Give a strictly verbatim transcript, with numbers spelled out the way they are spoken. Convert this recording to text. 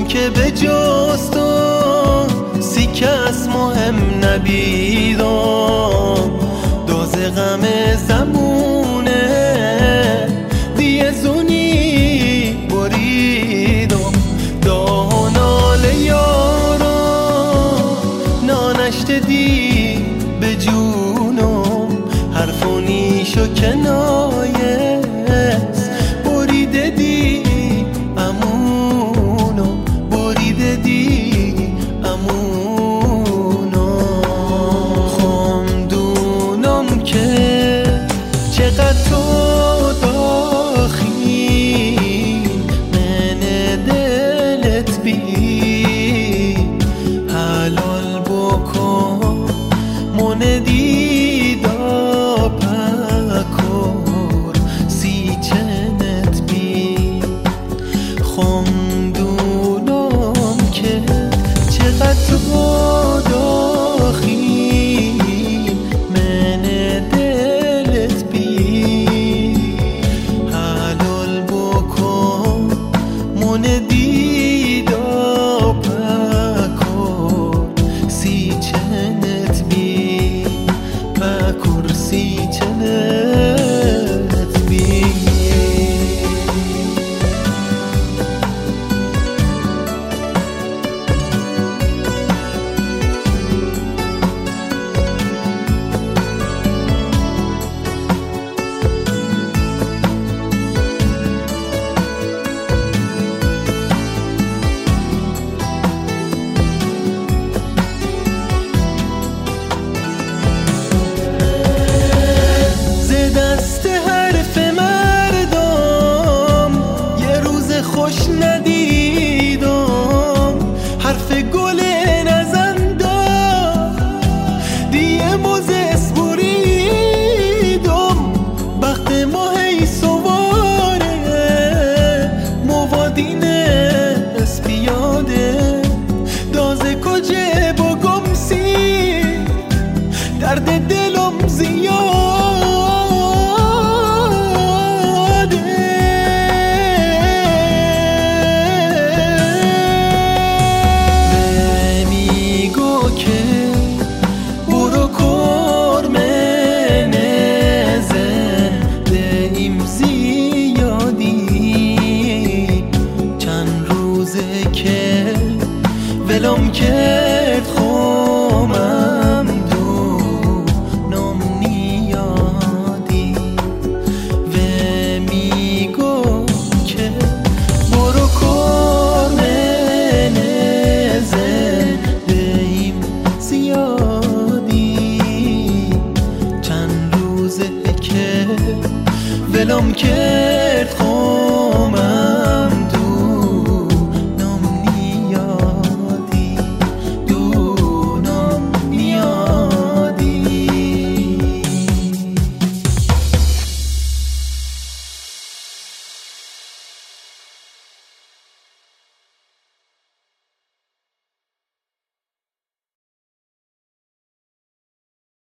که به جز تو سی کس مهم نبیدم دوز غم زمونه دیه زونی بریدم دانال یارو نانشت دی به جونم حرفونیش و کنایست بریده دی امونو بریده دی امونو خمدونم که چقدر تو داخی من دلت بی حلال بکن من دیدا پکر سی چنت بی خمدونم که چقدر تو داخی من دلت بی حلال بکن من دیدا پکر سی چنت بی پکر سی چنت بی دست حرف مردم یه روز خوش ندیدم حرف گل نزندم دیه موزس بریدم بخت ماهی سواره موادین اسپیاده دازه کجه بگم سی درد دلم زیاد ولم کرد خود